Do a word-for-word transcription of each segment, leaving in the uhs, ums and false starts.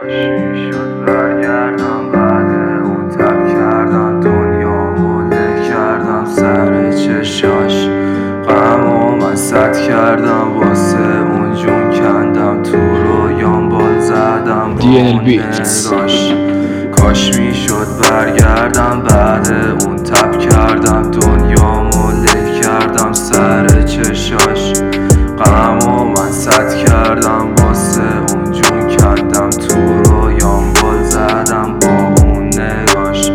میشد برگردم بعد اون تب کردم دنیامو له کردم سر چشاش غم و من صد کردم واسه اون جون کندم تو رویام بال زدم با اون نگاش کاش میشد برگردم بعد اون تب کردم دنیامو له کردم سر چشاش غم و من صد کردم واسه اون جون کندم تو رویام بال زدم با اون نگاش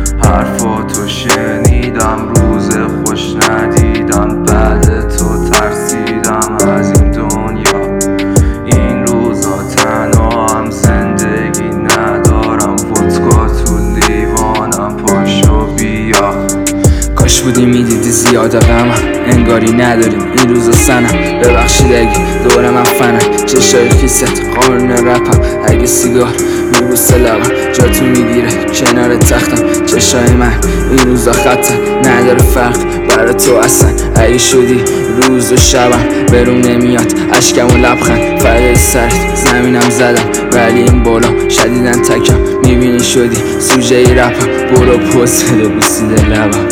حرفاتو شنیدم روز خوش ندیدم بعد تو ترسیدم از این دنیا این روزا تنها هم زندگی ندارم ودکا تو لیوانم پاشو بیا کاش بودی میدیدی زیاده غمم انگاری نداریم این روزا سنم ببخشید اگه دور من فنم چشای خیست قانون رپم اگه سیگار میبوسه لبم جاتو میگیره کنار تختم چشای من این روزا خطن نداره فرق برای تو اصلا اگه شدی روز و شبم برون نمیاد اشکم و لبخند فردای سرت زمینم زدم ولی این بالا شدیدن تکم میبینی شدی سوژه ای رپم برو پست بده بوسیده لبم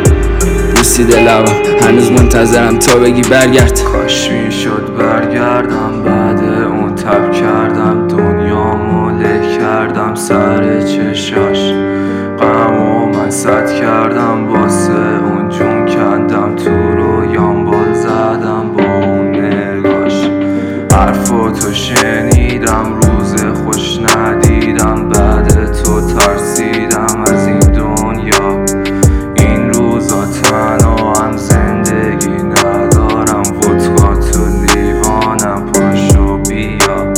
بوسیده لبم هنوز منتظرم تا بگی برگرد کاش میشد برگردم بعد اون تب کردم دنیامو له کردم سر چشاش غم و من صد کردم واسه اون جون کندم تو رویام بال زدم با اون نگاش حرفاتو شنیدم روز خوش ندیدم بعد تو ترسیدم از این دنیا این روزا تنها هم زندگی ندارم ودکا تو لیوانم پاشو بیا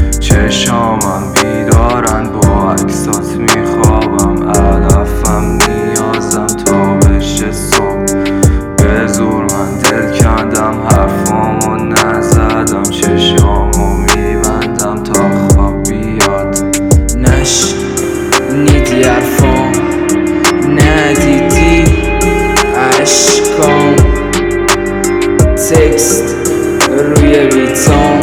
چشامم بیدارن با عکسات میخوابم علفم نیازم تا بشه صبح به زور من دل کندم حرفامو نزدم چشامو میبندم تا خواب بیاد نش نیدی حرفام ندیدی عشقام تکست روی بیتام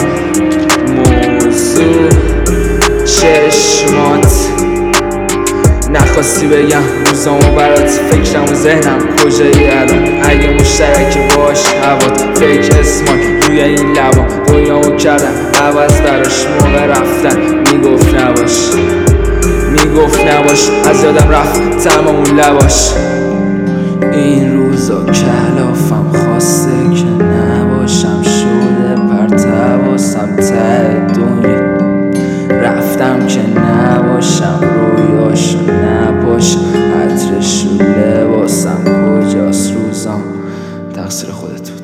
موضوع چشمات نخواستی بگم روزامو برات فکرم و ذهنم کجایی الان اگه مشترک باش هوات فکر اسمات روی این لبا رویامو کردم عوض براش موقع رفتن میگفت نباش میگفت نباش از یادم رفت تمام اون لباش این روزا کلافم خواسته که نباشم شده پرتواسم ته دنیا رفتم که نباشم رویاشو نباشم عطرشو لباسم کجاست روزام تقصیر خودت بود.